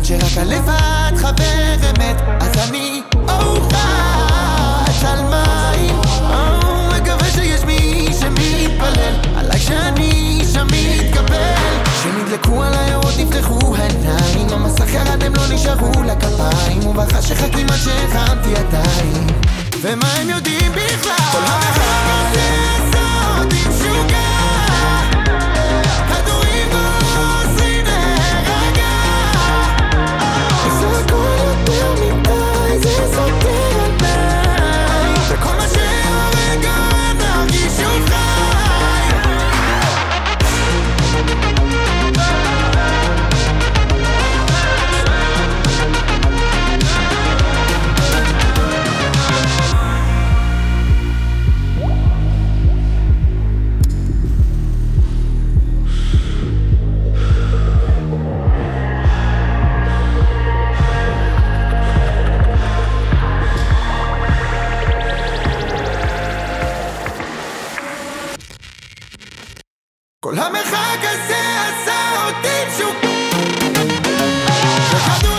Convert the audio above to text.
שרק הלבד חבר אמת, אז אני רץ על מים. מקווה שיש מי שמתפלל עליי שאני שם מתקבל, שנדלקו על האורות נפתחו העיניים, המסך ירד הם לא נשארו לכפיים, ובחשכה כמעט שהרמתי ידיים, ומה הם יודעים בכלל? כל המרחק הזה עשה אותי משוגע, כדורים גוזרים להירגע, זה הכל יותר מדי, זה סותר על פני, וכל מה שהרגע נרגיש שוב חי. כל המרחק הזה עשה אותי משוגע.